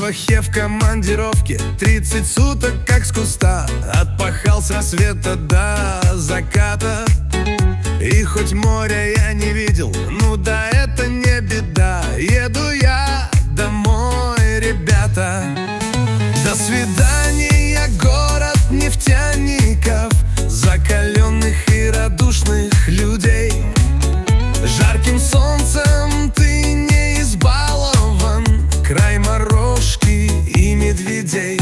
в Ахе в командировке, 30 суток как с куста. Отпахал с рассвета до заката. И хоть моря я не видел, ну да это не беда. Еду я домой, ребята. До свидания, город нефтяников, закаленных и радушных людей. Жарким солнцем ты не избалован, край морожки и медведей.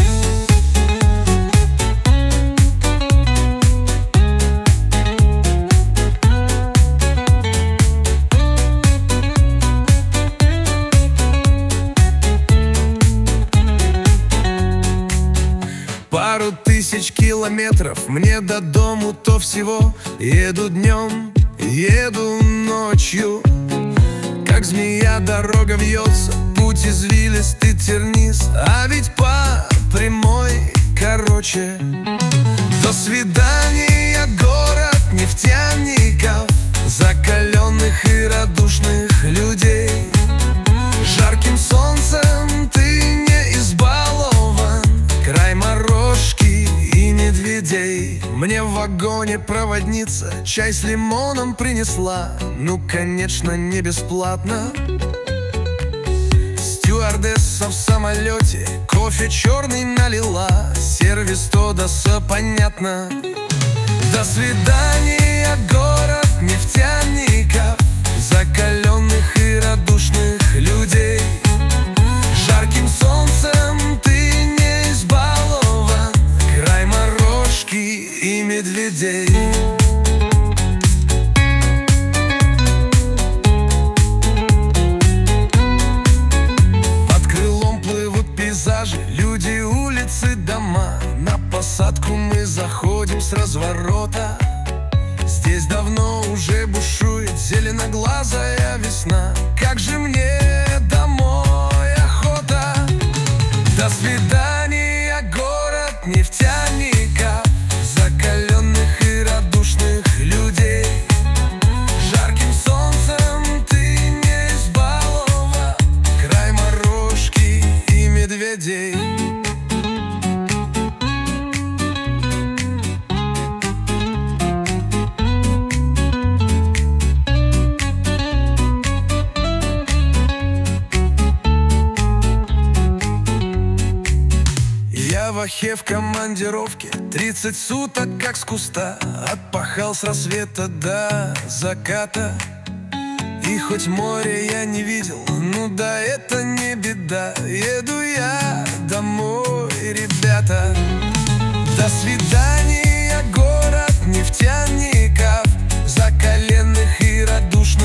Пару тысяч километров мне до дому, то всего. Еду днем, еду ночью, как змея дорога вьется, путь извилистый, тернист, а ведь по прямой короче. До свидания, город нефтяников, закаленных и радушных людей. Жарким солнцем ты не избалован, край морожки и медведей. Мне в вагоне проводница чай с лимоном принесла. Ну, конечно, не бесплатно. Стюардесса в самолете кофе черный налила. Сервис Тодоса, понятно. До свидания, город нефтяников, закаленных и радушных людей. Жарким солнцем ты не избалован, край морожки и медведей. Под крылом плывут пейзажи, люди, улицы, дома. На посадку мы заходим с разворота. Здесь давно уже бушует зеленоглазая весна. Как же мне домой охота. До свидания, город нефтяников, закаленных и радушных людей. Жарким солнцем ты не избалован, край морожки и медведей. Я в Ахе в командировке, 30 суток как с куста. Отпахал с рассвета до заката. И хоть море я не видел, ну да это не беда. Еду я домой, ребята. До свидания, город нефтяников, закаленных и радушных